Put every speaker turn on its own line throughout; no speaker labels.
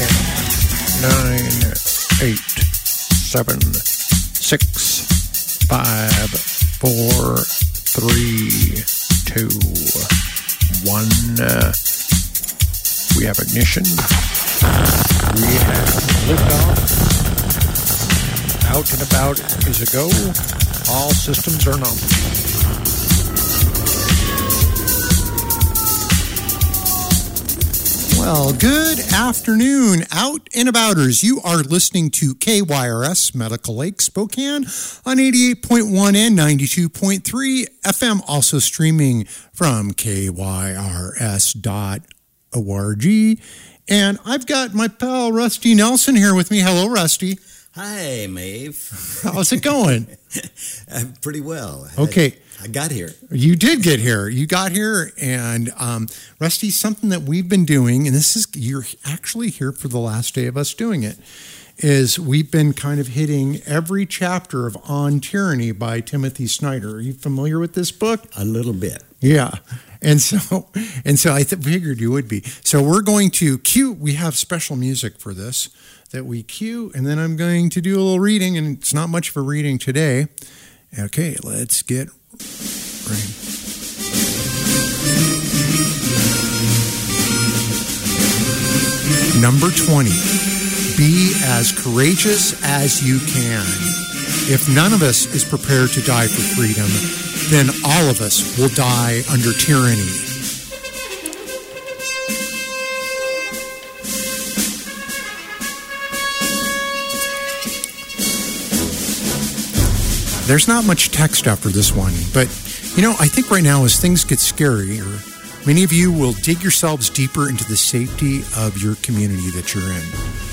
9, 8, 7, 6, 5, 4, 3, 2, 1. We have ignition. We have liftoff. Out and about is a go. All systems are nominal. Well, good afternoon, out and abouters. You are listening to KYRS Medical Lake Spokane on 88.1 and 92.3 FM, also streaming from KYRS.org. And I've got my pal Rusty Nelson here with me. Hello, Rusty.
Hi, Maeve.
How's it going?
Pretty well.
Okay.
I got here.
You did get here. You got here, and Rusty, something that we've been doing, and you're actually here for the last day of us doing it, is we've been kind of hitting every chapter of On Tyranny by Timothy Snyder. Are you familiar with this book?
A little bit.
Yeah. And so I figured you would be. So we're going to cue. We have special music for this that we cue, and then I'm going to do a little reading, and it's not much for reading today. Okay, let's get ready. Number 20. Be as courageous as you can. If none of us is prepared to die for freedom, then all of us will die under tyranny. There's not much text after this one, but, I think right now as things get scarier, many of you will dig yourselves deeper into the safety of your community that you're in.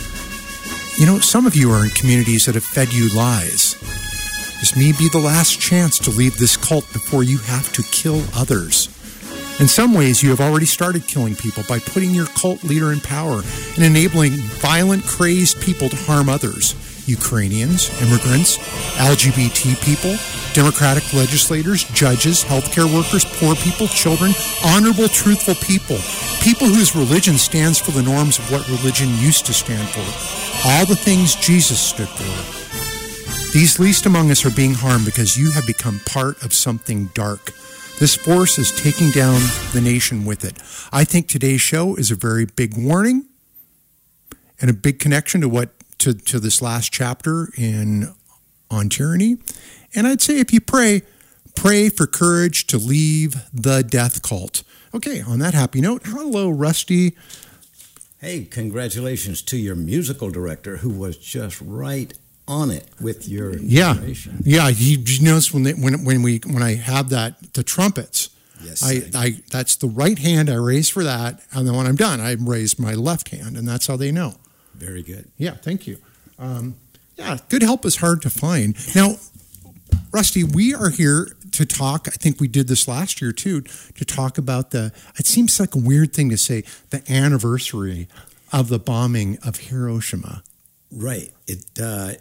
Some of you are in communities that have fed you lies. This may be the last chance to leave this cult before you have to kill others. In some ways, you have already started killing people by putting your cult leader in power and enabling violent, crazed people to harm others. Ukrainians, immigrants, LGBT people, Democratic legislators, judges, healthcare workers, poor people, children, honorable, truthful people, people whose religion stands for the norms of what religion used to stand for, all the things Jesus stood for. These least among us are being harmed because you have become part of something dark. This force is taking down the nation with it. I think today's show is a very big warning and a big connection to to this last chapter on tyranny. And I'd say if you pray for courage to leave the death cult. Okay, on that happy note, hello, Rusty.
Hey, congratulations to your musical director who was just right on it with your information.
Yeah. You notice when I have the trumpets,
yes,
I that's the right hand I raise for that, and then when I'm done, I raise my left hand, and that's how they know.
Very good.
Yeah, thank you. Good help is hard to find. Now, Rusty, we are here to talk, I think we did this last year too, to talk about it seems like a weird thing to say, the anniversary of the bombing of Hiroshima.
Right. It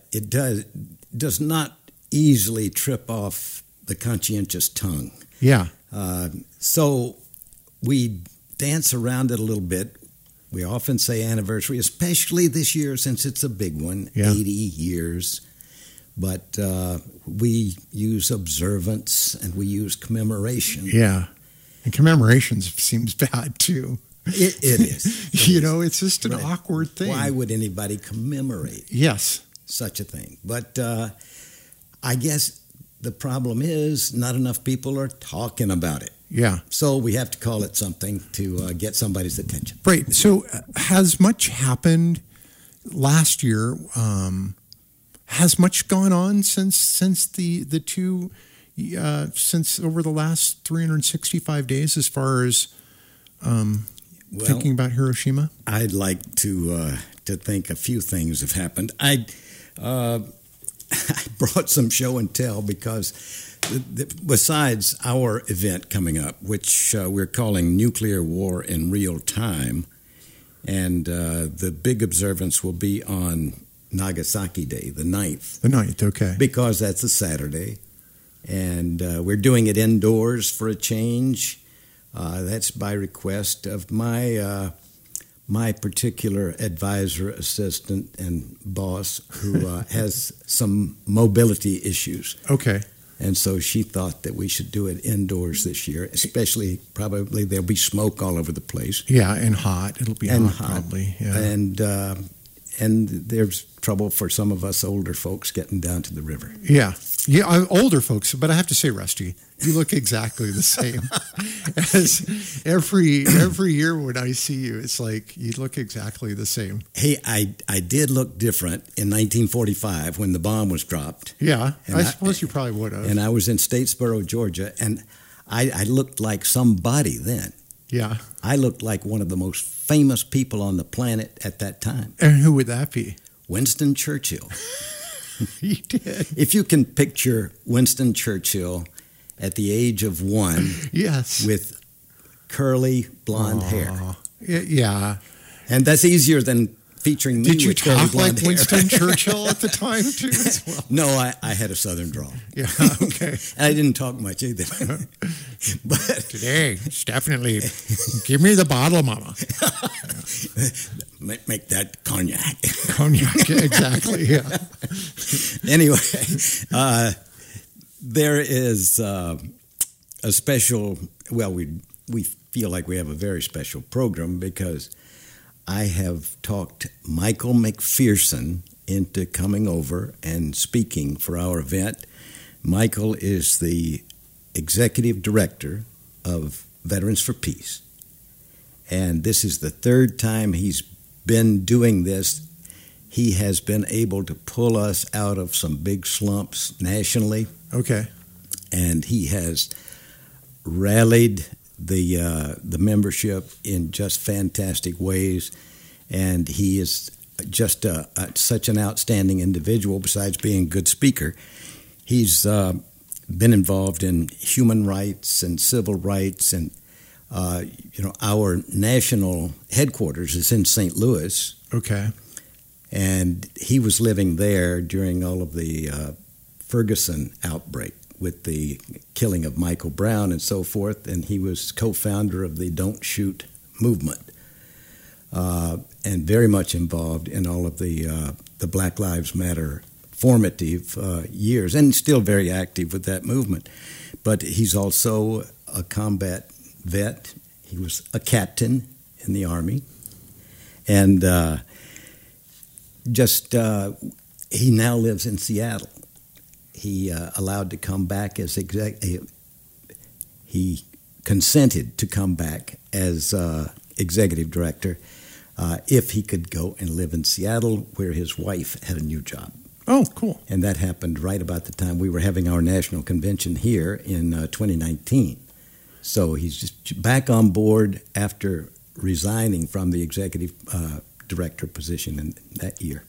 does not easily trip off the conscientious tongue.
Yeah.
So we dance around it a little bit. We often say anniversary, especially this year since it's a big one, 80 years. But we use observance and we use commemoration.
Yeah. And commemoration seems bad too.
It is.
It's just an awkward thing.
Why would anybody commemorate such a thing? But I guess the problem is not enough people are talking about it.
Yeah.
So we have to call it something to get somebody's attention.
Right. So has much happened last year? Has much gone on since the two since over the last 365 days as far as thinking about Hiroshima?
I'd like to think a few things have happened. I brought some show and tell because besides our event coming up, which we're calling Nuclear War in Real Time, and the big observance will be on Nagasaki Day, the 9th.
The 9th, okay.
Because that's a Saturday. And we're doing it indoors for a change. That's by request of my my particular advisor, assistant, and boss who has some mobility issues.
Okay.
And so she thought that we should do it indoors this year, especially probably there'll be smoke all over the place.
Yeah, and hot. It'll be hot probably. Yeah.
And there's trouble for some of us older folks getting down to the river.
Yeah. Yeah, older folks, but I have to say, Rusty, you look exactly the same as every year when I see you. It's like you look exactly the same.
Hey, I did look different in 1945 when the bomb was dropped.
Yeah, I suppose you probably would have.
And I was in Statesboro, Georgia, and I looked like somebody then.
Yeah.
I looked like one of the most famous people on the planet at that time.
And who would that be?
Winston Churchill.
You did.
If you can picture Winston Churchill at the age of 1,
yes,
with curly blonde hair.
Yeah.
And that's easier than featuring me.
Did you
with curly
talk
blonde
like
hair.
Winston Churchill at the time, too? As well?
No, I had a southern drawl.
Yeah, okay.
And I didn't talk much either. But
today, it's definitely, give me the bottle, Mama.
Make that cognac.
Cognac, exactly, yeah.
Anyway, there is a special, well, we feel like we have a very special program because I have talked Michael McPherson into coming over and speaking for our event. Michael is the executive director of Veterans for Peace. And this is the third time he's been doing this. He has been able to pull us out of some big slumps nationally.
Okay.
And he has rallied the membership in just fantastic ways, and he is just such an outstanding individual. Besides being a good speaker, he's been involved in human rights and civil rights, and our national headquarters is in St. Louis.
Okay.
And he was living there during all of the Ferguson outbreak, with the killing of Michael Brown and so forth, and he was co-founder of the Don't Shoot movement, and very much involved in all of the Black Lives Matter formative years, and still very active with that movement. But he's also a combat vet. He was a captain in the Army, and he now lives in Seattle. He allowed to come back as he consented to come back as executive director if he could go and live in Seattle, where his wife had a new job.
Oh, cool.
And that happened right about the time we were having our national convention here in 2019. So he's just back on board after resigning from the executive director position in that year.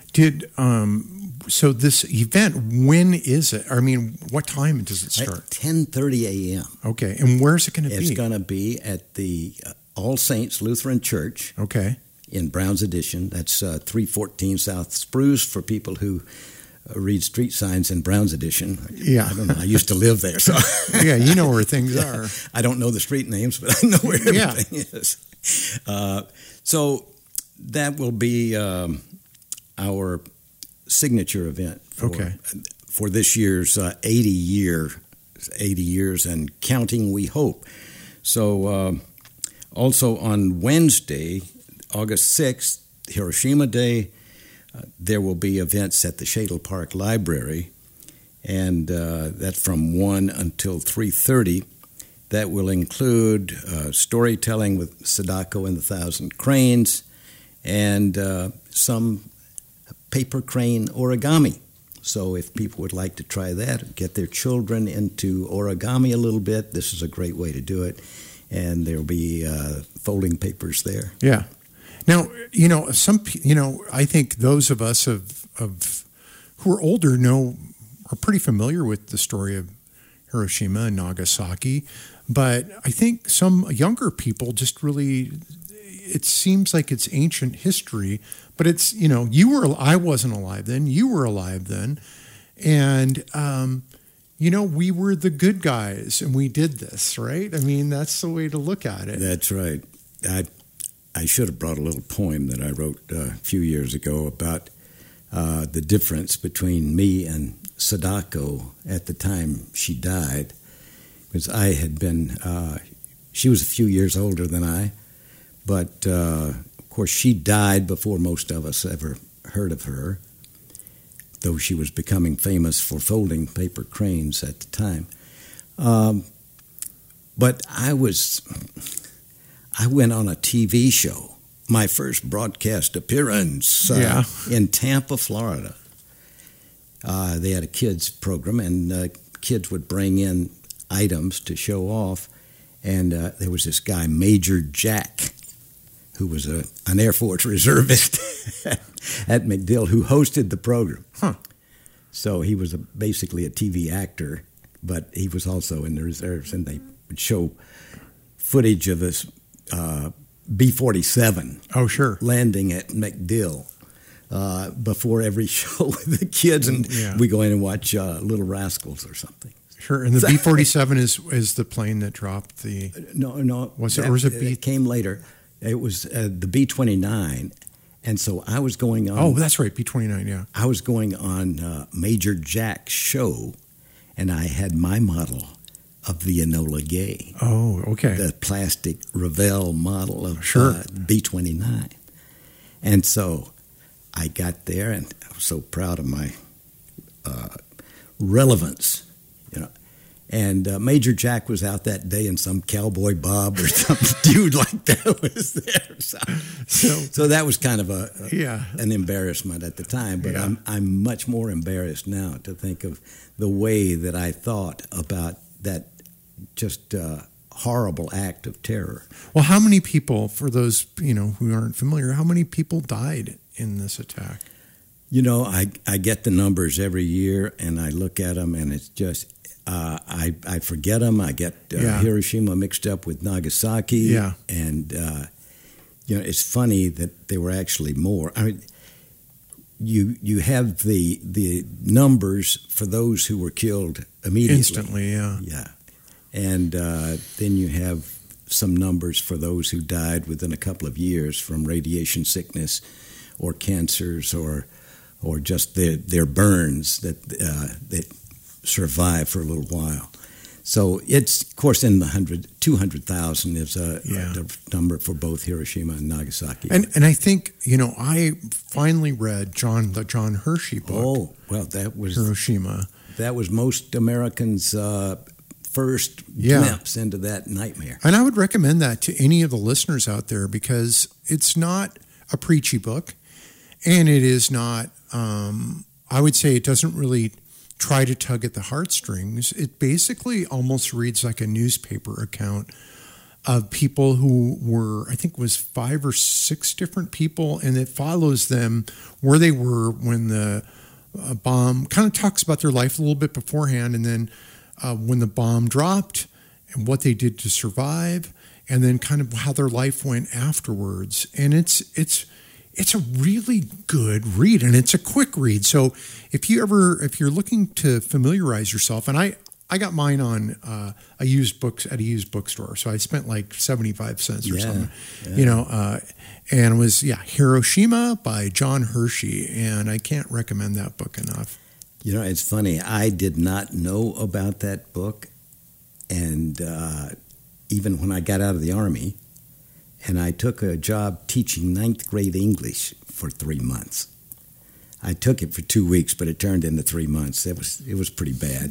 So this event, when is it? I mean, what time does it start?
At 10:30 a.m.
Okay, and where's it going to be?
It's going to be at the All Saints Lutheran Church.
Okay.
In Brown's Addition. That's 314 South Spruce for people who read street signs in Brown's Addition.
Yeah.
I don't know. I used to live there, so
yeah, you know where things are.
I don't know the street names, but I know where everything is. So that will be our signature event for this year's 80 years and counting, we hope. So also on Wednesday, August 6th, Hiroshima Day, there will be events at the Shadle Park Library, and that's from 1 until 3:30. That will include storytelling with Sadako and the Thousand Cranes, and some paper crane origami. So if people would like to try that, get their children into origami a little bit, this is a great way to do it. And there'll be folding papers there.
Yeah. Now, I think those of us who are older are pretty familiar with the story of Hiroshima and Nagasaki, but I think some younger people just really, it seems like it's ancient history, but it's, I wasn't alive then, you were alive then, and, we were the good guys and we did this, right? I mean, that's the way to look at it.
That's right. I should have brought a little poem that I wrote a few years ago about the difference between me and Sadako at the time she died, because I had been, she was a few years older than I, but of course she died before most of us ever heard of her, though she was becoming famous for folding paper cranes at the time. But I went on a TV show, my first broadcast appearance in Tampa, Florida. They had a kids program, and kids would bring in items to show off. And there was this guy, Major Jack, who was an Air Force reservist at MacDill, who hosted the program.
Huh.
So he was basically a TV actor, but he was also in the reserves, and they would show footage of this B-47 landing at MacDill before every show with the kids, and we go in and watch Little Rascals or something.
Sure, and the B-47 is the plane that dropped the...
No.
Was it, or was it
It came later. It was the B-29, and so I was going on...
Oh, that's right, B-29, yeah.
I was going on Major Jack's show, and I had my model of the Enola Gay.
Oh, okay.
The plastic Revell model of B-29. And so I got there, and I was so proud of my relevance, you know. And Major Jack was out that day, and some cowboy Bob or some dude like that was there. So that was kind of an embarrassment at the time. But I'm much more embarrassed now to think of the way that I thought about that just horrible act of terror.
Well, how many people, for those who aren't familiar, how many people died in this attack?
I get the numbers every year, and I look at them, and it's just I forget them. I get Hiroshima mixed up with Nagasaki, and it's funny that there were actually more. I mean, you have the numbers for those who were killed immediately,
instantly,
yeah. And then you have some numbers for those who died within a couple of years from radiation sickness or cancers or just their burns that survive for a little while. So it's, of course, in the 200,000 is the number for both Hiroshima and Nagasaki.
And I think, I finally read the John Hershey book.
Oh, well, that was
Hiroshima.
That was most Americans' first glimpse into that nightmare.
And I would recommend that to any of the listeners out there, because it's not a preachy book, and it is not, I would say it doesn't really try to tug at the heartstrings. It basically almost reads like a newspaper account of people who were, I think it was 5 or 6 different people, and it follows them where they were when the bomb, kind of talks about their life a little bit beforehand, and then when the bomb dropped and what they did to survive, and then kind of how their life went afterwards. And it's a really good read, and it's a quick read. So if you're looking to familiarize yourself, and I got mine on a used bookstore, so I spent like 75 cents or something, and it was Hiroshima by John Hershey, and I can't recommend that book enough.
It's funny. I did not know about that book, and even when I got out of the Army, and I took a job teaching 9th grade English for 3 months. I took it for 2 weeks, but it turned into 3 months. It was pretty bad.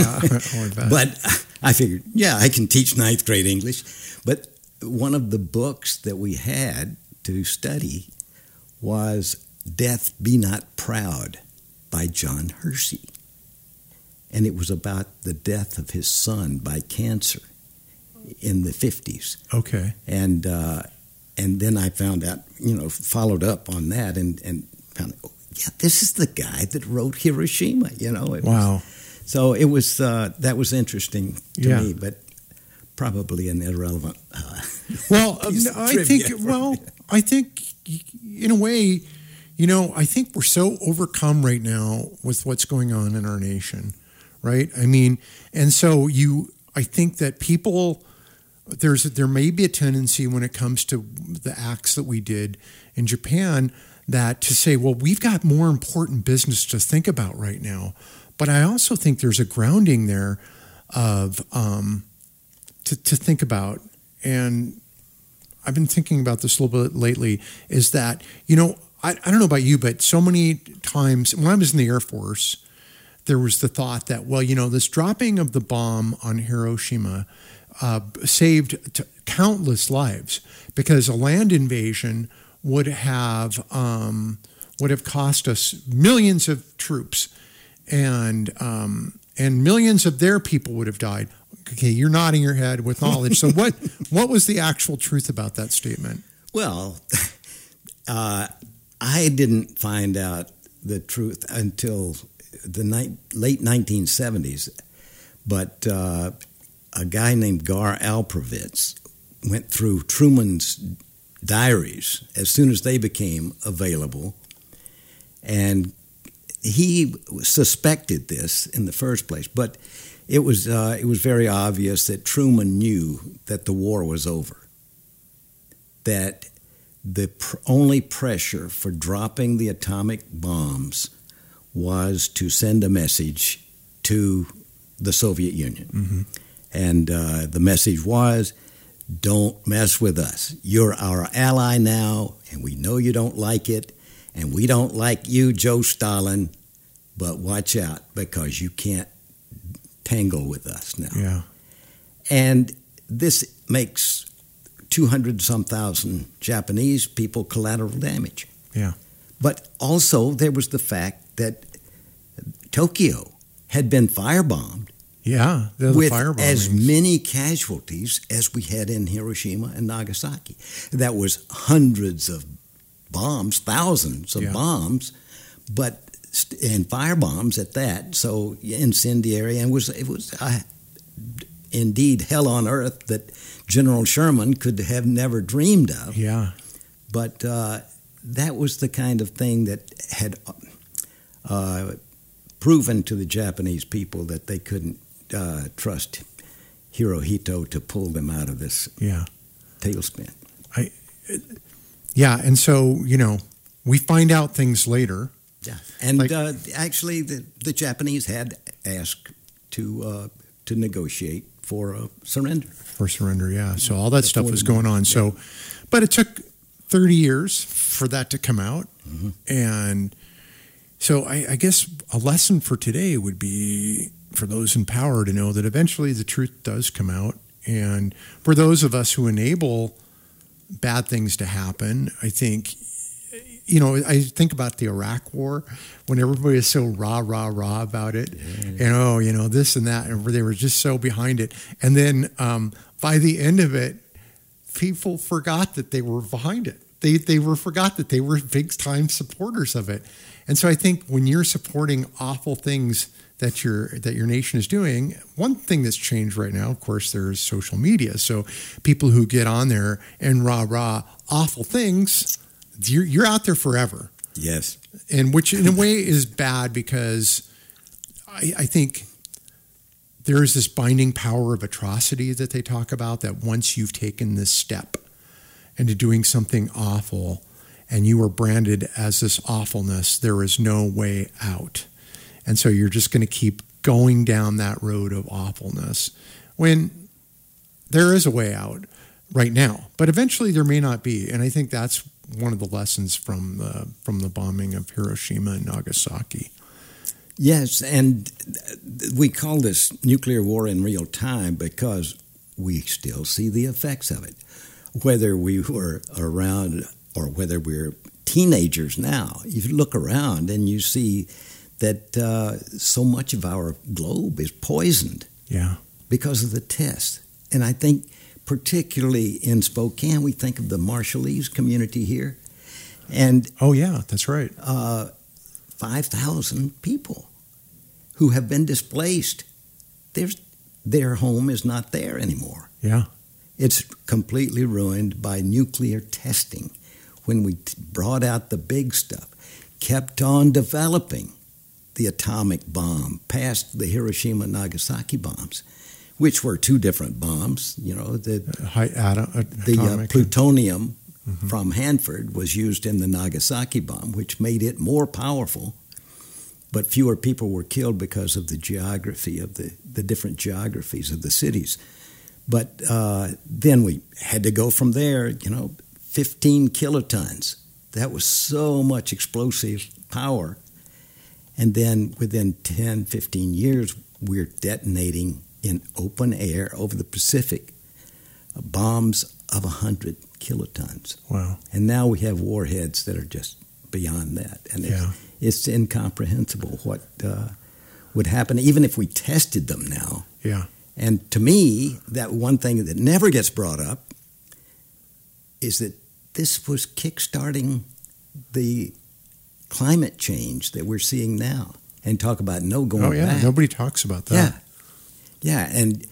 But I figured, I can teach 9th grade English. But one of the books that we had to study was Death Be Not Proud by John Hershey. And it was about the death of his son by cancer in the 50s.
Okay.
And then I found out, followed up on that and found, this is the guy that wrote Hiroshima,
Wow.
So it was, that was interesting to me, but probably an irrelevant
I think in a way, I think we're so overcome right now with what's going on in our nation, right? I mean, and so I think that people there may be a tendency when it comes to the acts that we did in Japan that to say, well, we've got more important business to think about right now. But I also think there's a grounding there of to think about, and I've been thinking about this a little bit lately, is that, I don't know about you, but so many times when I was in the Air Force, there was the thought that, well, this dropping of the bomb on Hiroshima saved countless lives, because a land invasion would have cost us millions of troops, and millions of their people would have died. Okay, you're nodding your head with knowledge. So what was the actual truth about that statement?
Well, I didn't find out the truth until the late 1970s, but a guy named Gar Alperovitz went through Truman's diaries as soon as they became available, and he suspected this in the first place, but it was very obvious that Truman knew that the war was over, that the only pressure for dropping the atomic bombs was to send a message to the Soviet Union. Mm-hmm. And the message was, don't mess with us. You're our ally now, and we know you don't like it, and we don't like you, Joe Stalin, but watch out, because you can't tangle with us now.
Yeah.
And this makes 200-some thousand Japanese people collateral damage.
Yeah.
But also there was the fact that Tokyo had been firebombed.
Yeah,
with as many casualties as we had in Hiroshima and Nagasaki. That was hundreds of bombs, thousands of bombs, and firebombs at that. So incendiary, and it was indeed hell on earth that General Sherman could have never dreamed of.
Yeah,
but that was the kind of thing that had proven to the Japanese people that they couldn't trust Hirohito to pull them out of this tailspin.
And so, we find out things later.
Yeah, and actually the Japanese had asked to negotiate for surrender.
For surrender, yeah. So all that stuff was going on. So, but it took 30 years for that to come out. Mm-hmm. And so I guess a lesson for today would be for those in power to know that eventually the truth does come out. And for those of us who enable bad things to happen, I think, I think about the Iraq War when everybody is so rah about it. Yeah. And, this and that, and they were just so behind it. And then by the end of it, people forgot that they were behind it. They forgot that they were big-time supporters of it. And so I think when you're supporting awful things that your nation is doing, one thing that's changed right now, of course, there's social media. So people who get on there and rah awful things, you're out there forever.
Yes.
And which in a way is bad, because I think there is this binding power of atrocity that they talk about, that once you've taken this step into doing something awful and you are branded as this awfulness, there is no way out. And so you're just going to keep going down that road of awfulness when there is a way out right now. But eventually there may not be. And I think that's one of the lessons from the bombing of Hiroshima and Nagasaki.
Yes, and we call this nuclear war in real time because we still see the effects of it. Whether we were around or whether we're teenagers now, you look around and you see that so much of our globe is poisoned because of the test. And I think particularly in Spokane, we think of the Marshallese community here. And
oh, yeah, that's right.
5,000 people who have been displaced. Their home is not there anymore.
Yeah.
It's completely ruined by nuclear testing. When we brought out the big stuff, kept on developing the atomic bomb past the Hiroshima and Nagasaki bombs, which were two different bombs. The plutonium from Hanford was used in the Nagasaki bomb, which made it more powerful, but fewer people were killed because of the geography of the different geographies of the cities. But then we had to go from there, 15 kilotons. That was so much explosive power. And then within 10, 15 years, we're detonating in open air over the Pacific bombs of 100 kilotons.
Wow.
And now we have warheads that are just beyond that. And it's incomprehensible what would happen, even if we tested them now.
Yeah.
And to me, that one thing that never gets brought up is that this was kickstarting the climate change that we're seeing now. And talk about going back.
Nobody talks about that.
Yeah. And,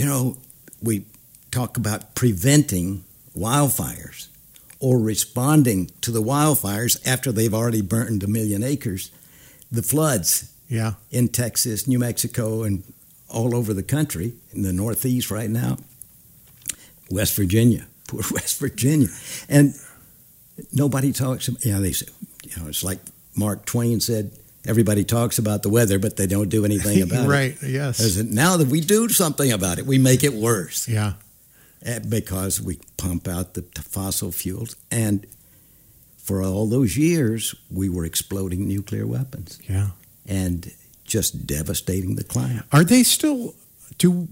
we talk about preventing wildfires or responding to the wildfires after they've already burned 1 million acres. The floods in Texas, New Mexico, and all over the country, in the Northeast right now, West Virginia, poor West Virginia. And nobody talks about, they say, it's like Mark Twain said, everybody talks about the weather, but they don't do anything about it.
Right, yes.
Now that we do something about it, we make it worse.
Yeah.
Because we pump out the fossil fuels. And for all those years, we were exploding nuclear weapons.
Yeah.
And just devastating the climate.
Are they still, do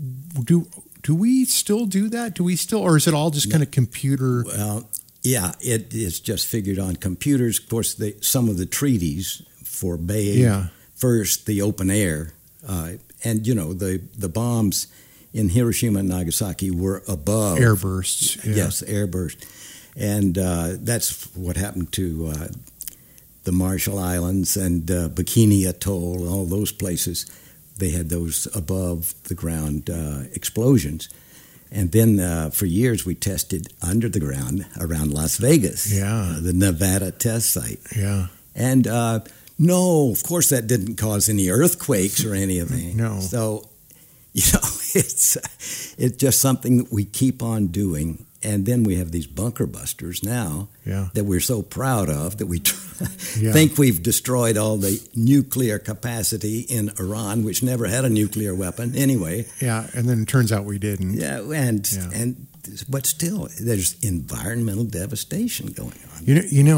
we still do that? Do we still, or is it all just kind of computer?
Well, yeah, it is just figured on computers. Of course, some of the treaties forbade first the open air. And, the bombs in Hiroshima and Nagasaki were above.
Airbursts. Yeah.
Yes, airburst. And that's what happened to the Marshall Islands and Bikini Atoll, all those places. They had those above the ground explosions. And then for years we tested under the ground around Las Vegas, the Nevada test site.
Yeah.
And no, of course that didn't cause any earthquakes or anything.
No.
So, it's just something that we keep on doing. And then we have these bunker busters now that we're so proud of that we think we've destroyed all the nuclear capacity in Iran, which never had a nuclear weapon anyway.
Yeah, and then it turns out we didn't.
But still, there's environmental devastation going on.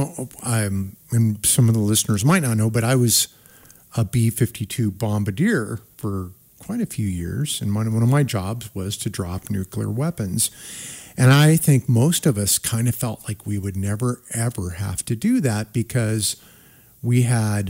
And some of the listeners might not know, but I was a B-52 bombardier for quite a few years, and one of my jobs was to drop nuclear weapons. And I think most of us kind of felt like we would never, ever have to do that because we had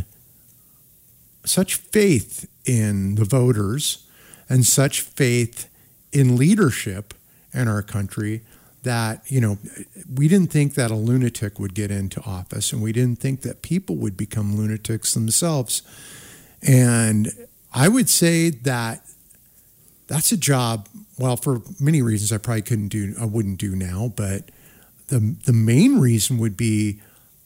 such faith in the voters and such faith in leadership in our country that, we didn't think that a lunatic would get into office, and we didn't think that people would become lunatics themselves. And I would say that that's a job, well, for many reasons I wouldn't do now, but the main reason would be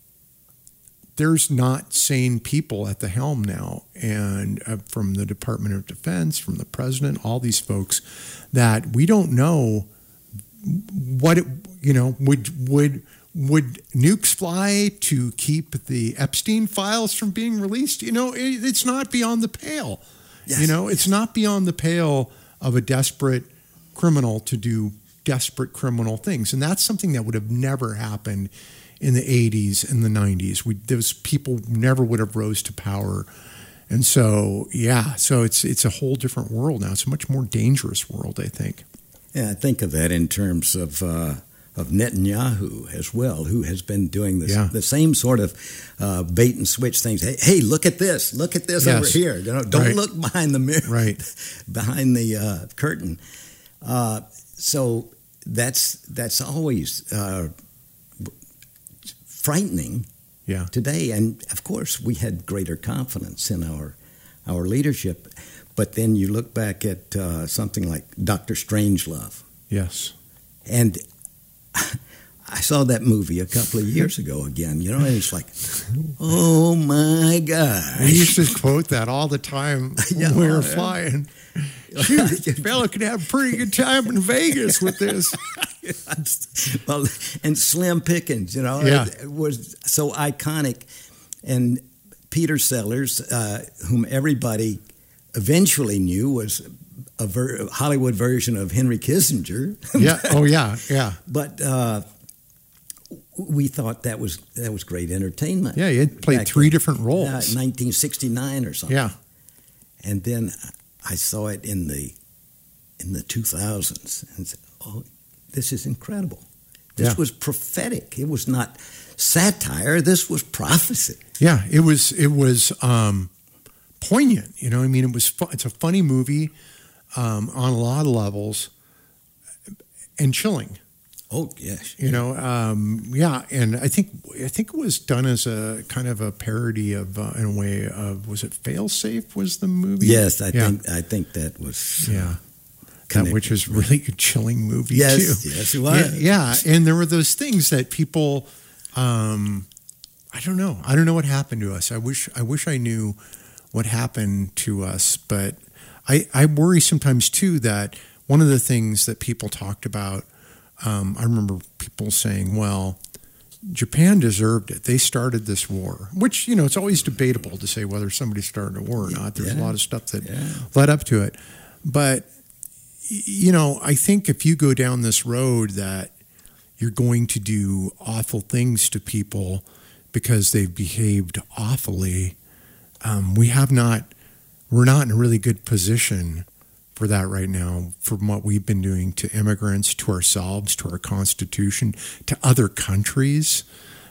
there's not sane people at the helm now, and from the Department of Defense, from the president, all these folks, that we don't know what would nukes fly to keep the Epstein files from being released? It's not beyond the pale.
Yes.
It's not beyond the pale of a desperate criminal to do desperate criminal things. And that's something that would have never happened in the 80s and the 90s. Those people never would have rose to power. And so, it's a whole different world now. It's a much more dangerous world, I think.
Yeah, I think of that in terms of Netanyahu as well, who has been doing the same sort of bait and switch things. Hey, look at this over here. Don't look behind the mirror, behind the curtain. So that's always frightening today. And of course, we had greater confidence in our leadership. But then you look back at something like Dr. Strangelove.
Yes.
And I saw that movie a couple of years ago again, and it's like, oh my God.
We used to quote that all the time when we were flying. Shoot, fella could have a pretty good time in Vegas with this.
Well, and Slim Pickens, it was so iconic. And Peter Sellers, whom everybody eventually knew was a Hollywood version of Henry Kissinger.
Yeah. Oh, yeah.
But we thought that was great entertainment.
Yeah, he had played three different roles.
1969 or something.
Yeah.
And then I saw it in the 2000s and said, "Oh, this is incredible. This was prophetic. It was not satire. This was prophecy."
Yeah, it was poignant. I mean, it's a funny movie on a lot of levels and chilling.
Oh, yes.
Yeah, and I think it was done as a kind of a parody of, in a way, of, was it Failsafe was the movie?
Yes, I think that was.
Which was really a chilling movie too.
Yes, it was.
Yeah, and there were those things that people, I don't know what happened to us. I wish I knew what happened to us, but I worry sometimes too that one of the things that people talked about. I remember people saying, well, Japan deserved it. They started this war, which, it's always debatable to say whether somebody started a war or not. There's a lot of stuff that led up to it. But, I think if you go down this road that you're going to do awful things to people because they've behaved awfully, we're not in a really good position for that right now, from what we've been doing to immigrants, to ourselves, to our Constitution, to other countries.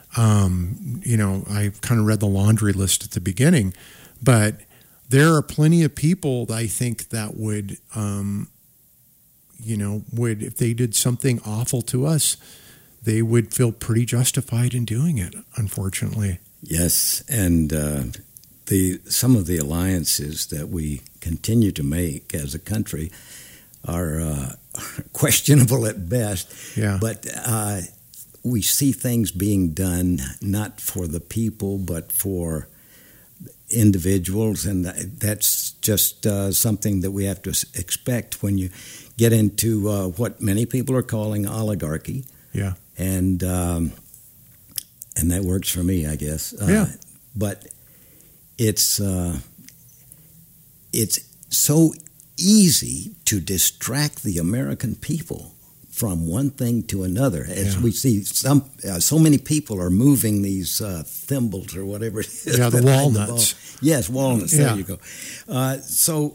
I kind of read the laundry list at the beginning, but there are plenty of people that I think that would, if they did something awful to us, they would feel pretty justified in doing it, unfortunately.
Yes, and some of the alliances that we continue to make as a country are questionable at best.
Yeah.
But we see things being done not for the people, but for individuals, and that's just something that we have to expect when you get into what many people are calling oligarchy.
Yeah.
And that works for me, I guess. But it's so easy to distract the American people from one thing to another. As we see, so many people are moving these thimbles or whatever it is.
Yeah, the walnuts.
Yes, walnuts. There you go. So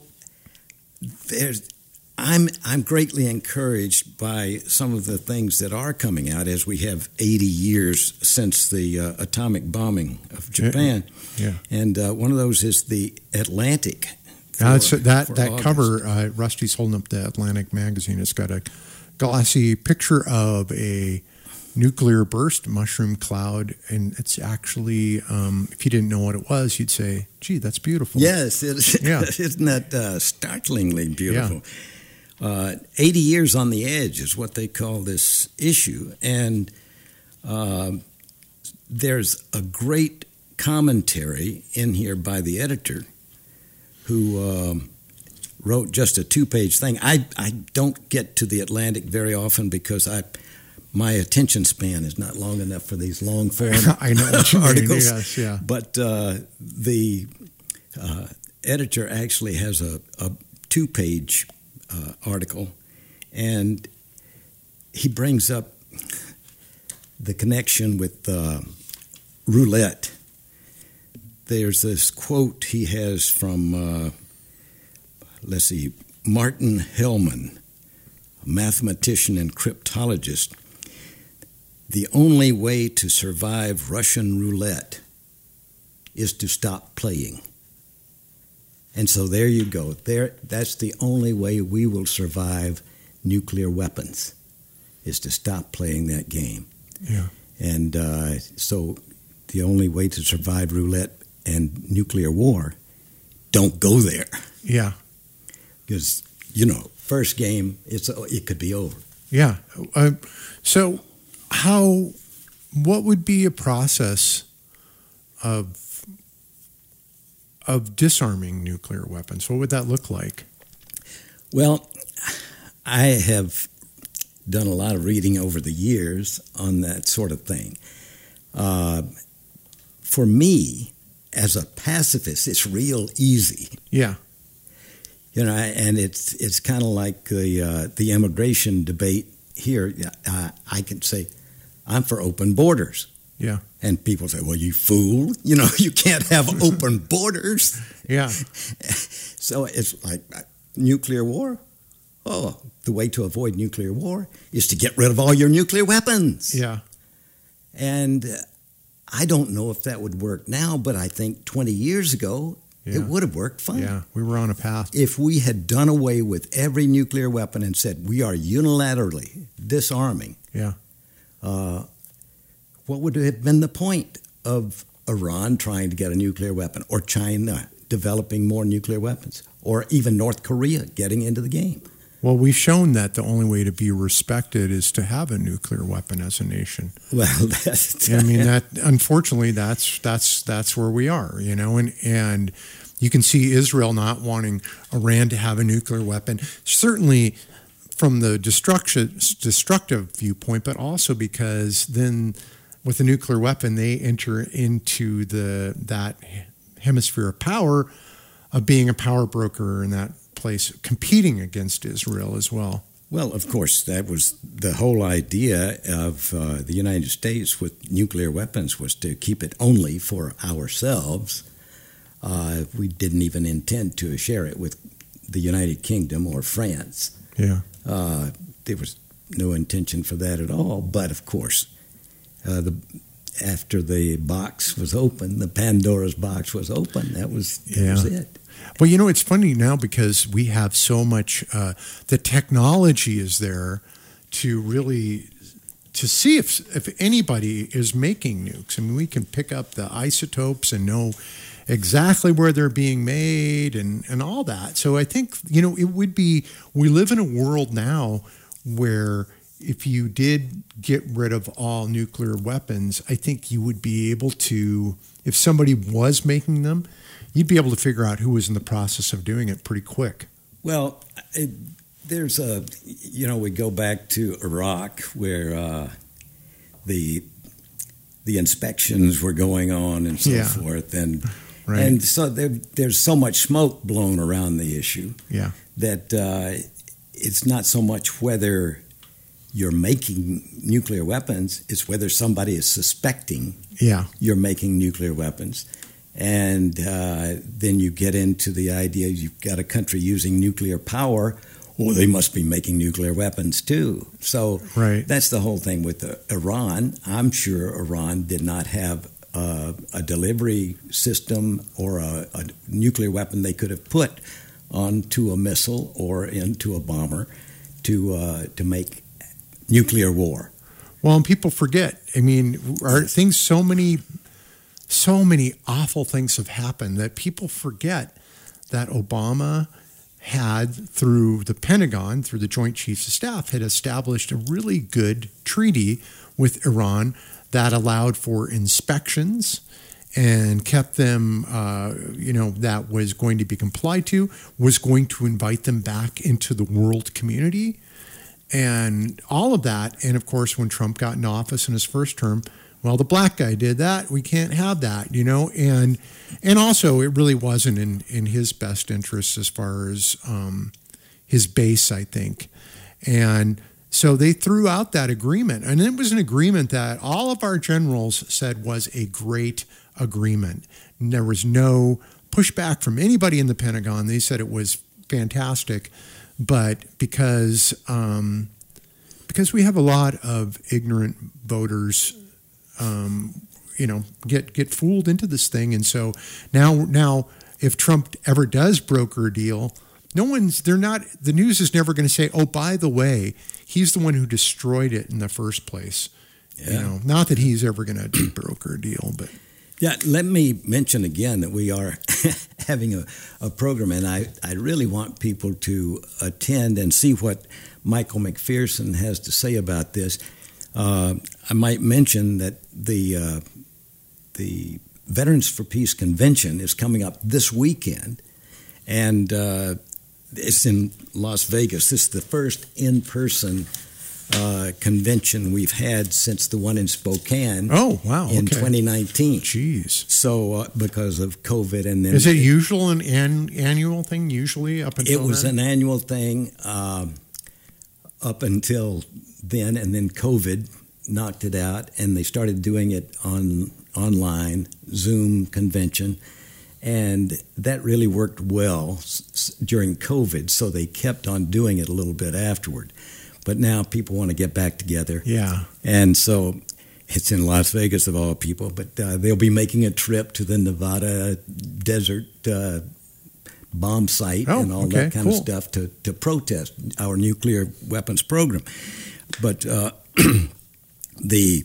I'm greatly encouraged by some of the things that are coming out as we have 80 years since the atomic bombing of Japan.
Yeah.
And one of those is the Atlantic.
That cover, Rusty's holding up the Atlantic magazine. It's got a glossy picture of a nuclear burst mushroom cloud, and it's actually, if you didn't know what it was, you'd say, gee, that's beautiful.
Yes, isn't that startlingly beautiful? Yeah. 80 years on the edge is what they call this issue, and there's a great commentary in here by the editor who wrote just a 2-page thing. I don't get to the Atlantic very often because my attention span is not long enough for these long form
I know what you
articles.
Mean, yes, yeah.
But the editor actually has a 2-page article, and he brings up the connection with roulette. There's this quote he has from, Martin Hellman, a mathematician and cryptologist. The only way to survive Russian roulette is to stop playing. And so there you go. That's the only way we will survive nuclear weapons, is to stop playing that game.
Yeah.
And so the only way to survive roulette and nuclear war, don't go there.
Yeah.
Because, first game, it could be over.
Yeah. So what would be a process of disarming nuclear weapons? What would that look like?
Well, I have done a lot of reading over the years on that sort of thing. For me, as a pacifist, it's real easy.
Yeah.
And it's kind of like the immigration debate here. I can say, I'm for open borders.
Yeah.
And people say, well, you fool. You can't have open borders.
Yeah.
So it's like nuclear war. Oh, the way to avoid nuclear war is to get rid of all your nuclear weapons.
Yeah.
And I don't know if that would work now, but I think 20 years ago, it would have worked fine.
Yeah, we were on a path.
If we had done away with every nuclear weapon and said we are unilaterally disarming, what would have been the point of Iran trying to get a nuclear weapon, or China developing more nuclear weapons, or even North Korea getting into the game?
Well, we've shown that the only way to be respected is to have a nuclear weapon as a nation.
Well,
unfortunately, that's where we are, and you can see Israel not wanting Iran to have a nuclear weapon, certainly from the destructive viewpoint, but also because then with a nuclear weapon, they enter into that hemisphere of power of being a power broker in that place, competing against Israel as well.
Well, of course, that was the whole idea of the United States with nuclear weapons, was to keep it only for ourselves. We didn't even intend to share it with the United Kingdom or France.
Yeah.
There was no intention for that at all. But, of course, after the box was open, the Pandora's box was open, that was it.
Well, it's funny now because we have so much, the technology is there to see if anybody is making nukes. I mean, we can pick up the isotopes and know exactly where they're being made and all that. So I think, it would be, we live in a world now where if you did get rid of all nuclear weapons, I think you would be able to, if somebody was making them, you'd be able to figure out who was in the process of doing it pretty quick.
Well, there's we go back to Iraq where the inspections were going on and so forth. And
right.
And so there's so much smoke blown around the issue that it's not so much whether you're making nuclear weapons, it's whether somebody is suspecting you're making nuclear weapons. And then you get into the idea you've got a country using nuclear power, well, they must be making nuclear weapons too. So that's the whole thing with Iran. I'm sure Iran did not have a delivery system or a nuclear weapon they could have put onto a missile or into a bomber to make nuclear war.
Well, and people forget. I mean, so many awful things have happened that people forget that Obama had, through the Pentagon, through the Joint Chiefs of Staff, had established a really good treaty with Iran that allowed for inspections and kept them, that was going to be complied to, was going to invite them back into the world community. And all of that. And of course, when Trump got in office in his first term, well, the black guy did that. We can't have that, And also, it really wasn't in his best interests as far as his base, I think. And so they threw out that agreement. And it was an agreement that all of our generals said was a great agreement. And there was no pushback from anybody in the Pentagon. They said it was fantastic. But because we have a lot of ignorant voters, get fooled into this thing, and so now if Trump ever does broker a deal, the news is never going to say, oh, by the way, he's the one who destroyed it in the first place. Yeah. Not that he's ever going to broker a deal, but.
Yeah, let me mention again that we are having a program, and I really want people to attend and see what Michael McPherson has to say about this. I might mention that the Veterans for Peace Convention is coming up this weekend, and it's in Las Vegas. This is the first in-person convention we've had since the one in Spokane.
Oh, wow.
In 2019.
Jeez.
So because of COVID, and then
is it usual an annual thing? Usually up until
it was
then?
an annual thing up until then, and then COVID knocked it out, and they started doing it online Zoom convention, and that really worked well during COVID. So they kept on doing it a little bit afterward. But now people want to get back together.
Yeah.
And so it's in Las Vegas, of all people. But they'll be making a trip to the Nevada desert bomb site and all that kind of stuff to protest our nuclear weapons program. But the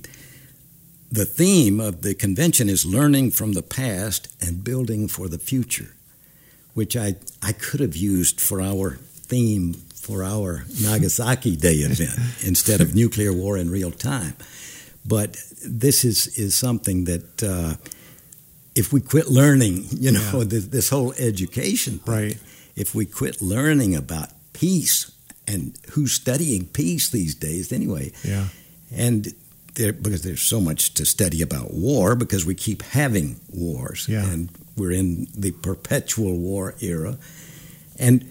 theme of the convention is learning from the past and building for the future, which I could have used for our theme for our Nagasaki Day event instead of nuclear war in real time. But this is something that if we quit learning, this whole education thing,
right.
If we quit learning about peace and who's studying peace these days anyway, and because there's so much to study about war because we keep having wars, and we're in the perpetual war era, and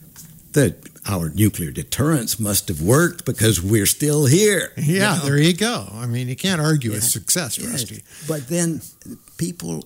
our nuclear deterrence must have worked because we're still here.
Yeah, there you go. I mean, you can't argue with success, Rusty.
But then people,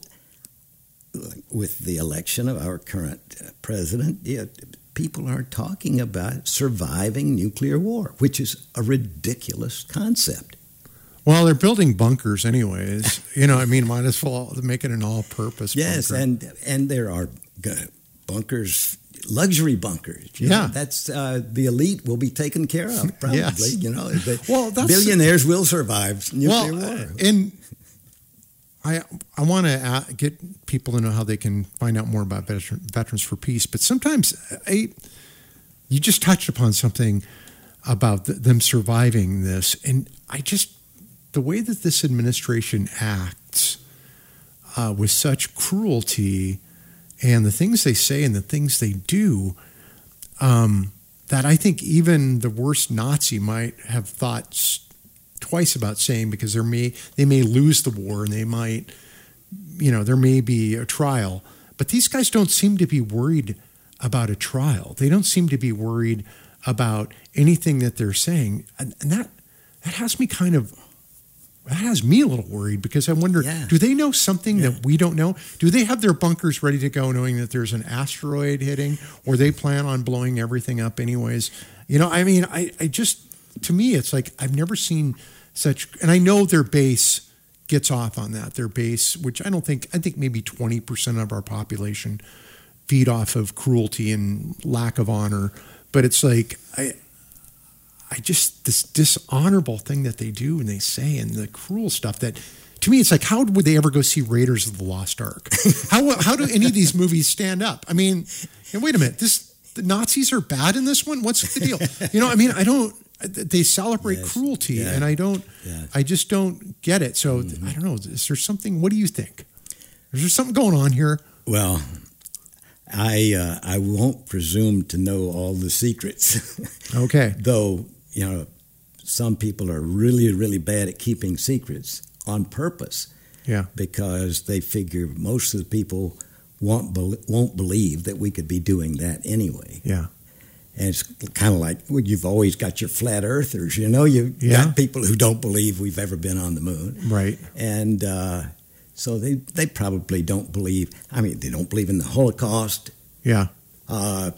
with the election of our current president, people are talking about surviving nuclear war, which is a ridiculous concept.
Well, they're building bunkers anyways. Might as well make it an all-purpose bunker.
Yes, and there are bunkers, luxury bunkers. That's the elite will be taken care of, probably.
Yes.
The billionaires will survive nuclear war.
And I want to get people to know how they can find out more about Veterans for Peace. But sometimes you just touched upon something about them surviving this, and the way that this administration acts with such cruelty and the things they say and the things they do, that I think even the worst Nazi might have thought twice about saying, because they may lose the war and they might, there may be a trial. But these guys don't seem to be worried about a trial. They don't seem to be worried about anything that they're saying. And that has me that has me a little worried, because I wonder, do they know something that we don't know? Do they have their bunkers ready to go knowing that there's an asteroid hitting, or they plan on blowing everything up anyways? To me, it's like I've never seen such, and I know their base gets off on that. Their base, which I think maybe 20% of our population feed off of cruelty and lack of honor. But it's like, this dishonorable thing that they do and they say, and the cruel stuff that, to me, it's like, how would they ever go see Raiders of the Lost Ark? How do any of these movies stand up? I mean, wait a minute, the Nazis are bad in this one? What's the deal? They celebrate cruelty, and I just don't get it. So I don't know, is there something, what do you think? Is there something going on here?
Well, I won't presume to know all the secrets.
Okay.
Though, some people are really, really bad at keeping secrets on purpose.
Yeah.
Because they figure most of the people won't believe that we could be doing that anyway.
Yeah.
And it's kind of like, you've always got your flat earthers, you've got people who don't believe we've ever been on the moon.
Right.
And so they probably don't believe, they don't believe in the Holocaust.
Yeah.
Of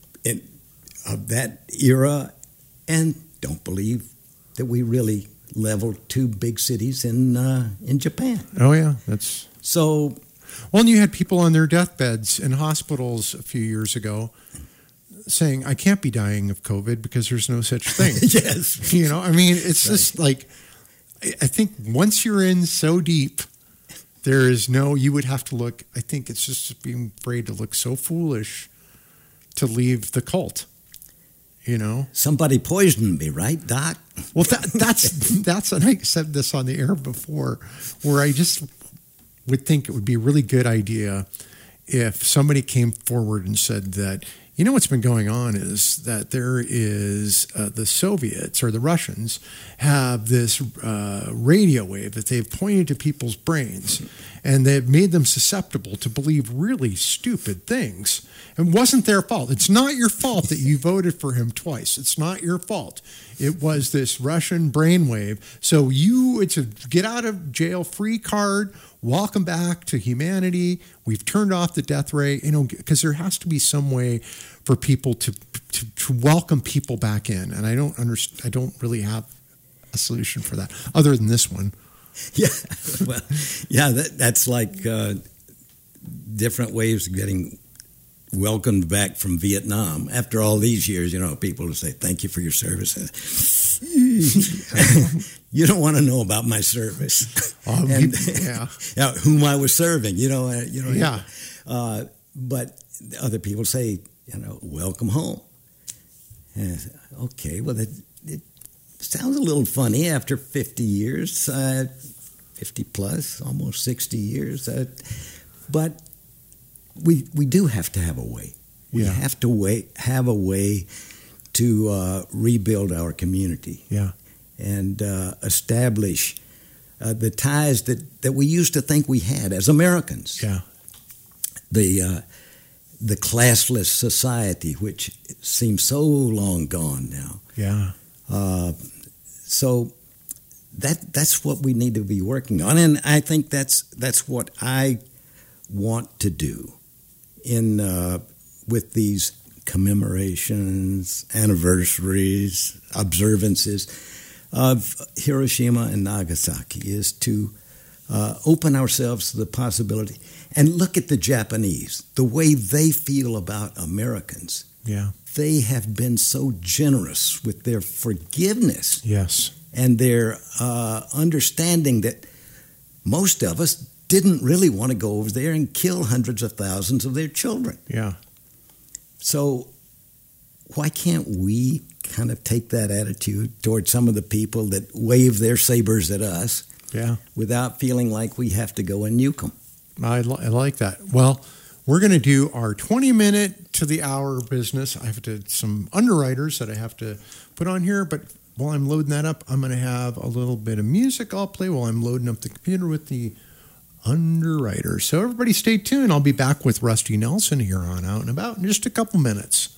that era, and don't believe that we really leveled 2 big cities in Japan.
Oh, yeah. That's
so.
Well, and you had people on their deathbeds in hospitals a few years ago saying, I can't be dying of COVID because there's no such thing.
Yes.
It's just like, I think once you're in so deep, there is you would have to look, I think it's just being afraid to look so foolish to leave the cult,
Somebody poisoned me, right, Doc?
Well, that's, and I said this on the air before, where I just would think it would be a really good idea if somebody came forward and said that, You know what's been going on is that there is the Soviets or the Russians have this radio wave that they've pointed to people's brains, and they've made them susceptible to believe really stupid things. It wasn't their fault. It's not your fault that you voted for him twice. It's not your fault. It was this Russian brainwave. So it's a get out of jail free card. Welcome back to humanity. We've turned off the death ray, because there has to be some way for people to welcome people back in. And I don't really have a solution for that other than this one.
Yeah, well, yeah, that's like different ways of getting welcomed back from Vietnam. After all these years, people will say, thank you for your service. You don't want to know about my service. Whom I was serving,
Yeah.
But other people say, welcome home. And okay, well, it sounds a little funny after 50 years, 50 plus, almost 60 years. But we do have to have a way. We have to have a way to rebuild our community.
Yeah.
And establish the ties that we used to think we had as Americans.
Yeah.
The classless society, which seems so long gone now.
Yeah.
So that's what we need to be working on, and I think that's what I want to do with these commemorations, anniversaries, observances of Hiroshima and Nagasaki, is to open ourselves to the possibility and look at the Japanese, the way they feel about Americans.
Yeah.
They have been so generous with their forgiveness.
Yes.
And their understanding that most of us didn't really want to go over there and kill hundreds of thousands of their children.
Yeah.
So why can't we kind of take that attitude toward some of the people that wave their sabers at us without feeling like we have to go and nuke them?
I like that. Well, we're going to do our 20-minute to the hour business. I have some underwriters that I have to put on here, but while I'm loading that up, I'm going to have a little bit of music I'll play while I'm loading up the computer with the underwriter. So everybody stay tuned. I'll be back with Rusty Nelson here on Out and About in just a couple minutes.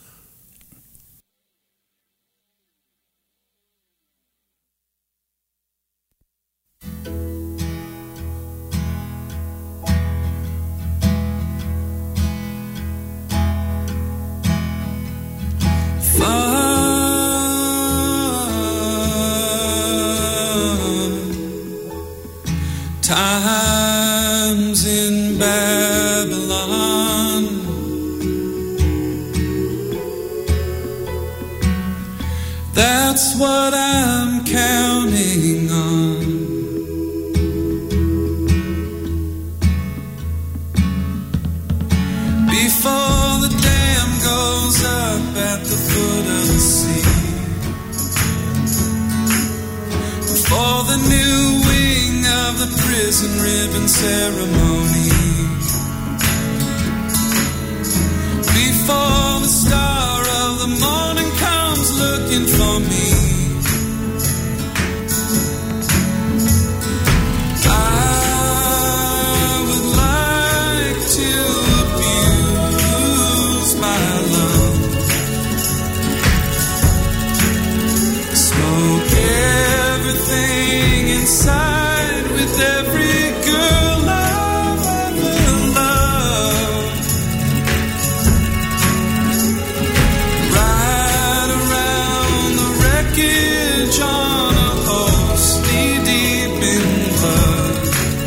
Times in Babylon, that's what I'm counting on. Before the dam goes up at the foot of the sea, before the new wing of the prison ribbon ceremony, before the star of the morning comes looking for me, I would like to abuse my love, smoke everything inside with every girl I've ever loved, ride around the wreckage on a horse knee-deep in blood.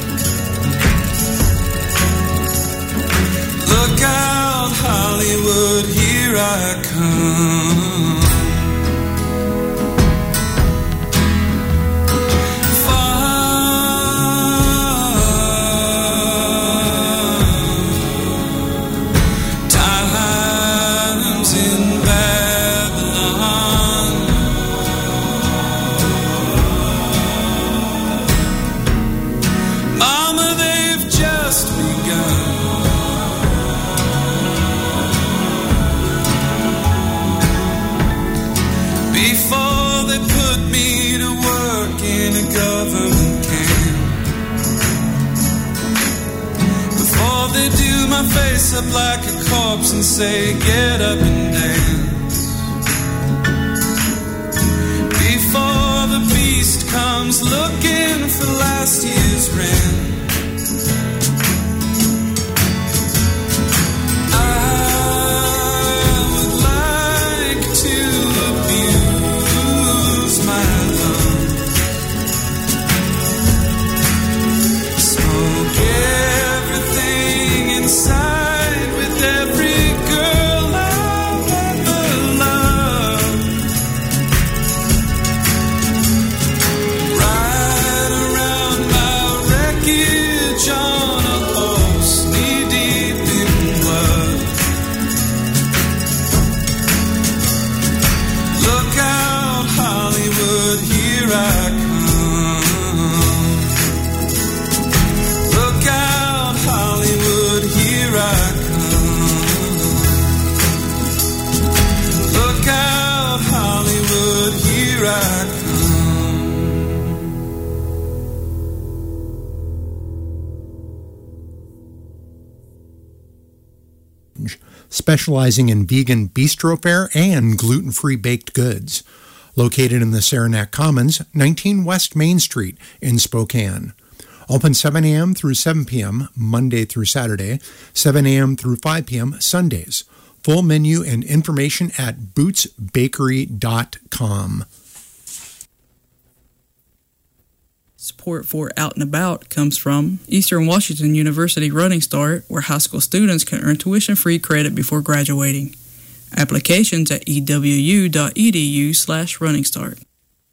Look out, Hollywood, here I come. my face up like a corpse and say, get up and dance. Before the beast comes looking for last year's rent.
Specializing in vegan bistro fare and gluten-free baked goods. Located in the Saranac Commons, 19 West Main Street in Spokane. Open 7 a.m. through 7 p.m. Monday through Saturday, 7 a.m. through 5 p.m. Sundays. Full menu and information at bootsbakery.com.
Support for Out and About comes from Eastern Washington University Running Start, where high school students can earn tuition-free credit before graduating. Applications at ewu.edu/runningstart.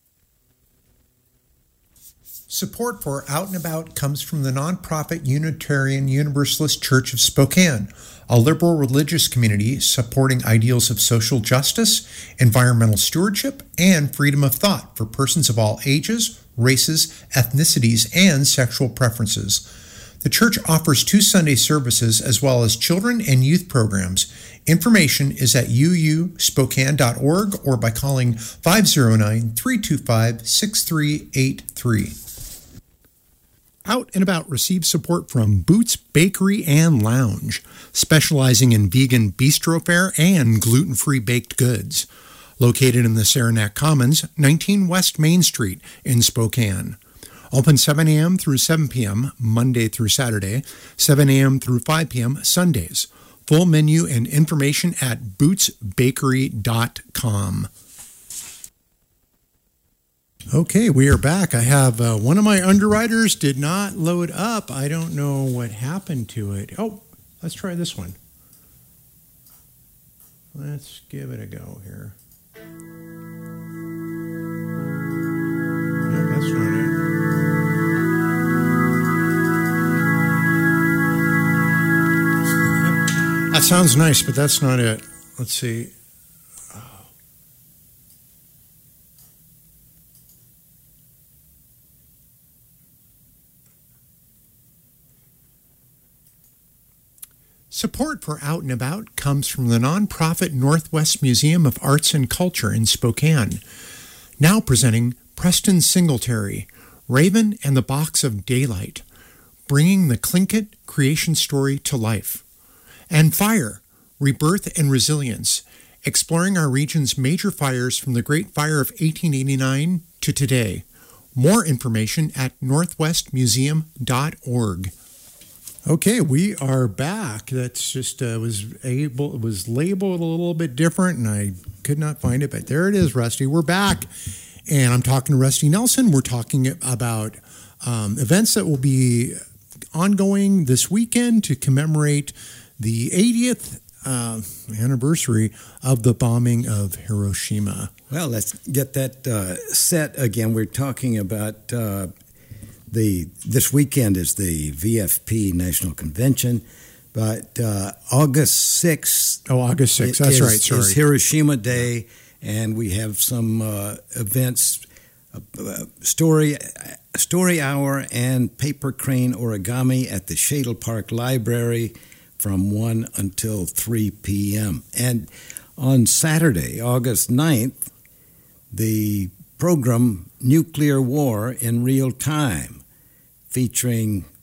Support for Out and About comes from the nonprofit Unitarian Universalist Church of Spokane, a liberal religious community supporting ideals of social justice, environmental stewardship, and freedom of thought for persons of all ages, races, ethnicities, and sexual preferences. The church offers 2 Sunday services as well as children and youth programs. Information is at uuspokane.org or by calling 509-325-6383. Out and About receives support from Boots Bakery and Lounge, specializing in vegan bistro fare and gluten-free baked goods. Located in the Saranac Commons, 19 West Main Street in Spokane. Open 7 a.m. through 7 p.m. Monday through Saturday, 7 a.m. through 5 p.m. Sundays. Full menu and information at bootsbakery.com. Okay, we are back. I have one of my underwriters did not load up. I don't know what happened to it. Oh, let's try this one. Let's give it a go here. No, that's not it. That sounds nice, but that's not it. Let's see. Support for Out and About comes from the nonprofit Northwest Museum of Arts and Culture in Spokane. Now presenting Preston Singletary, Raven and the Box of Daylight, bringing the Tlingit creation story to life. And Fire, Rebirth and Resilience, exploring our region's major fires from the Great Fire of 1889 to today. More information at northwestmuseum.org. Okay, we are back. That's just it was labeled a little bit different, and I could not find it, but there it is, Rusty. We're back, and I'm talking to Rusty Nelson. We're talking about events that will be ongoing this weekend to commemorate the 80th anniversary of the bombing of Hiroshima.
Well, let's get that set again. We're talking about. This weekend is the VFP National Convention, but August 6th.
Oh, August 6th. That's right. Sorry.
Is Hiroshima Day, and we have some events, story hour and paper crane origami at the Shadle Park Library from 1 until 3 p.m. And on Saturday, August 9th, the program Nuclear War in Real Time, featuring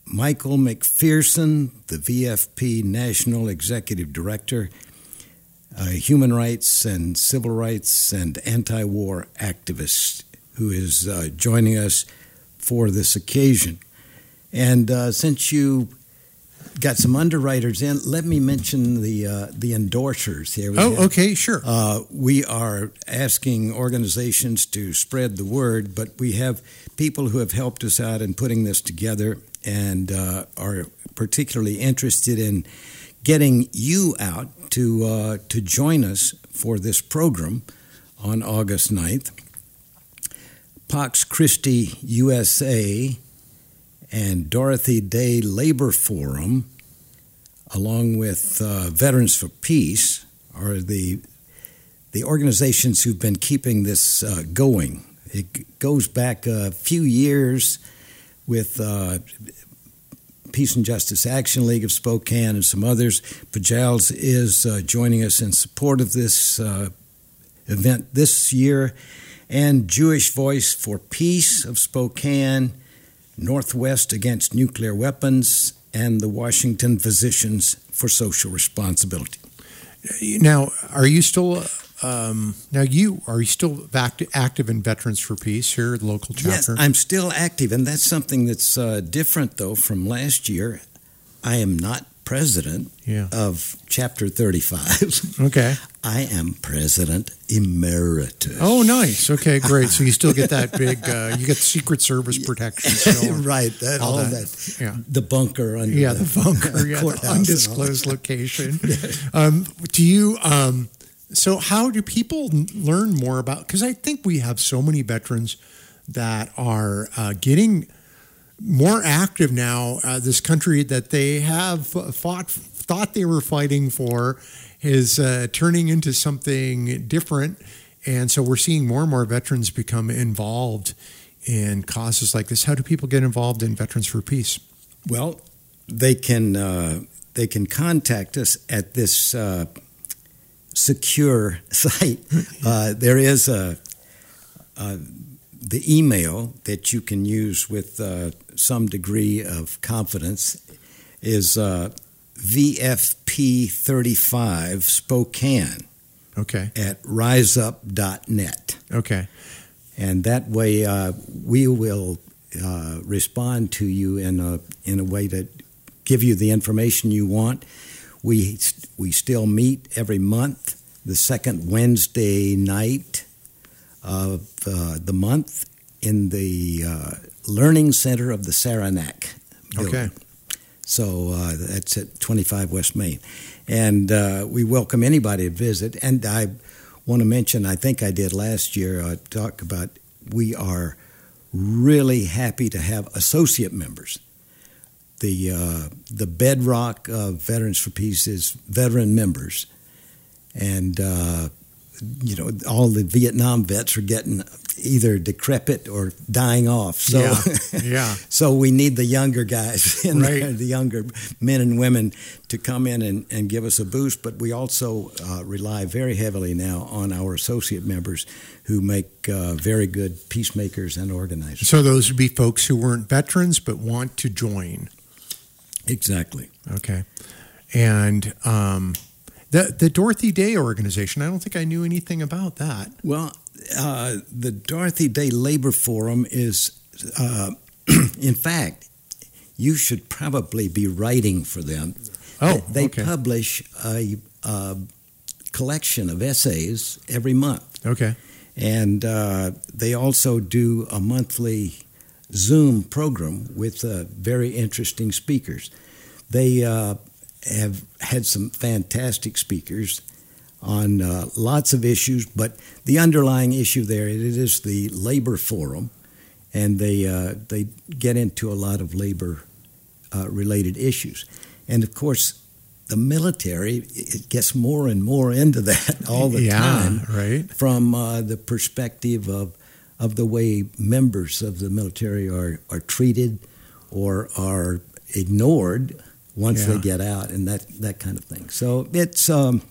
Michael McPherson, the VFP National Executive Director, human rights and civil rights and anti-war activist, who is joining us for this occasion. And since you got some underwriters in, let me mention the endorsers here.
Okay, sure.
We are asking organizations to spread the word, but we have people who have helped us out in putting this together and are particularly interested in getting you out to join us for this program on August 9th. Pax Christi USA and Dorothy Day Labor Forum, along with Veterans for Peace, are the organizations who've been keeping this going. It goes back a few years with Peace and Justice Action League of Spokane and some others. Pajals is joining us in support of this event this year, and Jewish Voice for Peace of Spokane, Northwest Against Nuclear Weapons, and the Washington Physicians for Social Responsibility.
Now, are you still active in Veterans for Peace here, the local chapter?
Yes, I'm still active, and that's something that's different, though, from last year. I am not president of Chapter 35.
Okay.
I am president emeritus.
Oh, nice. Okay, great. So you still get that big, you get Secret Service protection still.
Right. All that.
Yeah.
The bunker under
the bunker, the undisclosed location. Do you, so how do people learn more about, because I think we have so many veterans that are getting more active now. This country that they have thought they were fighting for is turning into something different. And so we're seeing more and more veterans become involved in causes like this. How do people get involved in Veterans for Peace?
Well, they can contact us at this secure site. There is the email that you can use with some degree of confidence is VFP35 Spokane.
Okay.
At riseup.net.
Okay.
And that way we will respond to you in a way to give you the information you want. We still meet every month, the second Wednesday night of the month in the Learning Center of the Saranac building.
Okay.
So that's at 25 West Main. And we welcome anybody to visit. And I want to mention, I think I did last year, talk about we are really happy to have associate members. The bedrock of Veterans for Peace is veteran members. And all the Vietnam vets are getting either decrepit or dying off. So,
yeah.
So we need the younger guys in
right.
there, the younger men and women to come in and give us a boost. But we also rely very heavily now on our associate members who make very good peacemakers and organizers.
So those would be folks who weren't veterans but want to join.
Exactly.
Okay. And the Dorothy Day organization, I don't think I knew anything about that.
Well, the Dorothy Day Labor Forum is, in fact, you should probably be writing for them.
Oh,
they
okay.
publish a collection of essays every month.
Okay.
And they also do a monthly Zoom program with very interesting speakers. They have had some fantastic speakers on lots of issues, but the underlying issue there, it is the labor forum, and they get into a lot of labor related issues. And of course, the military, it gets more and more into that all the time,
right?
From the perspective of the way members of the military are treated or are ignored once they get out, and that kind of thing. So it's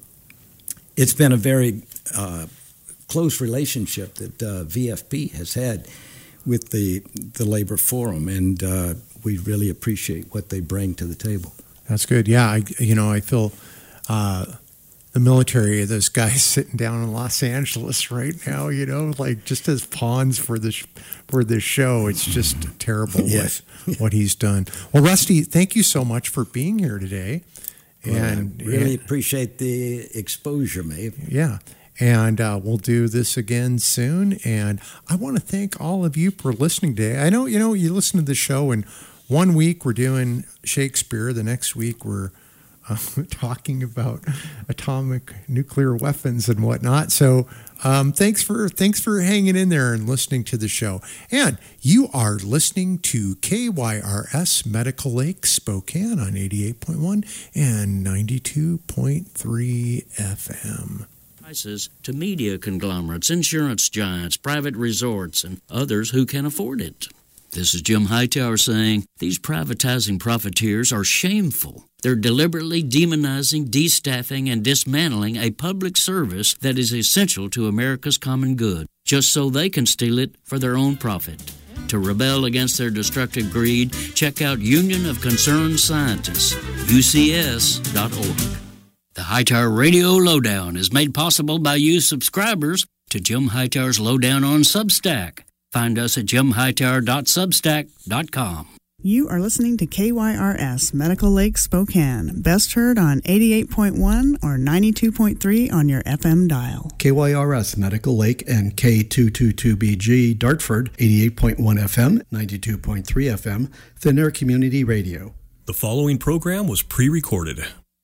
been a very close relationship that VFP has had with the Labor Forum, and we really appreciate what they bring to the table.
That's good. Yeah, I feel the military, those guys sitting down in Los Angeles right now, like just as pawns for this show. It's just terrible what he's done. Well, Rusty, thank you so much for being here today. And
I really appreciate the exposure, Maeve.
Yeah. And we'll do this again soon. And I want to thank all of you for listening today. I know, you listen to the show, and 1 week we're doing Shakespeare. The next week we're talking about atomic nuclear weapons and whatnot. So thanks for hanging in there and listening to the show. And you are listening to KYRS Medical Lake Spokane on 88.1 and 92.3 FM.
Prices to media conglomerates, insurance giants, private resorts, and others who can afford it. This is Jim Hightower saying these privatizing profiteers are shameful. They're deliberately demonizing, destaffing, and dismantling a public service that is essential to America's common good, just so they can steal it for their own profit. To rebel against their destructive greed, check out Union of Concerned Scientists, UCS.org. The Hightower Radio Lowdown is made possible by you subscribers to Jim Hightower's Lowdown on Substack. Find us at jimhightower.substack.com.
You are listening to KYRS Medical Lake Spokane, best heard on 88.1 or 92.3 on your FM dial.
KYRS Medical Lake and K222BG Dartford, 88.1 FM, 92.3 FM, Thin Air Community Radio.
The following program was pre-recorded.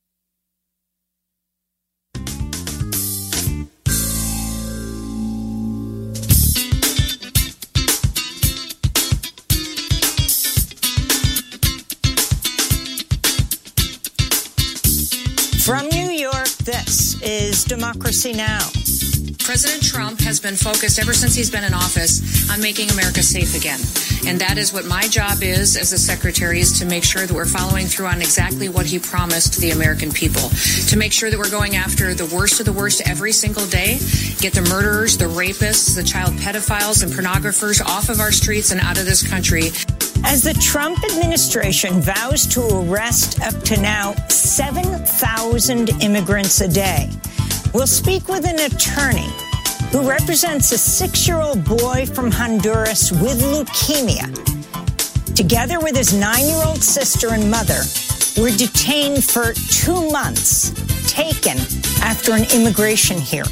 From New York, this is Democracy Now!
President Trump has been focused ever since he's been in office on making America safe again. And that is what my job is as a secretary, is to make sure that we're following through on exactly what he promised the American people. To make sure that we're going after the worst of the worst every single day, get the murderers, the rapists, the child pedophiles, and pornographers off of our streets and out of this country.
As the Trump administration vows to arrest up to now 7,000 immigrants a day, we'll speak with an attorney who represents a 6-year-old boy from Honduras with leukemia. Together with his 9-year-old sister and mother, were detained for 2 months, taken after an immigration hearing.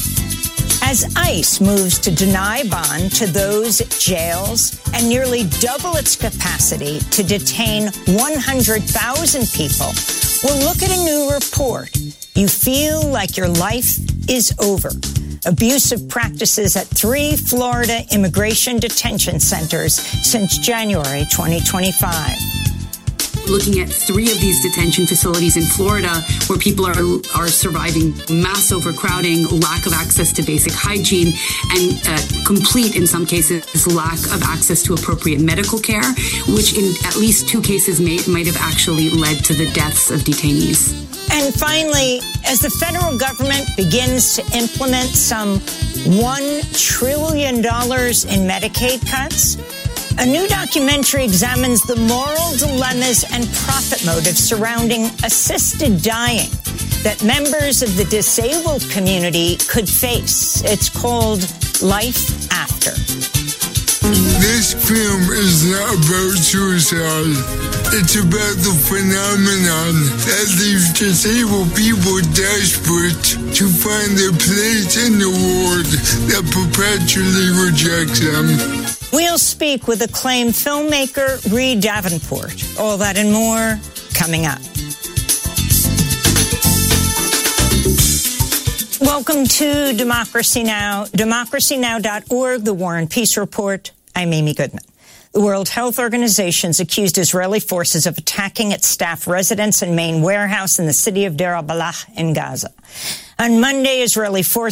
As ICE moves to deny bond to those at jails and nearly double its capacity to detain 100,000 people, we'll look at a new report. You feel like your life is over. Abusive practices at 3 Florida immigration detention centers since January 2025.
Looking at 3 of these detention facilities in Florida where people are surviving mass overcrowding, lack of access to basic hygiene, and complete, in some cases, lack of access to appropriate medical care, which in at least 2 cases might have actually led to the deaths of detainees.
And finally, as the federal government begins to implement some $1 trillion in Medicaid cuts, a new documentary examines the moral dilemmas and profit motives surrounding assisted dying that members of the disabled community could face. It's called Life After.
This film is not about suicide. It's about the phenomenon that leaves disabled people desperate to find their place in the world that perpetually rejects them.
We'll speak with acclaimed filmmaker Reed Davenport. All that and more coming up. Welcome to Democracy Now!, democracynow.org, the War and Peace Report. I'm Amy Goodman. The World Health Organization's accused Israeli forces of attacking its staff residence and main warehouse in the city of Deir al-Balah in Gaza. On Monday, Israeli forces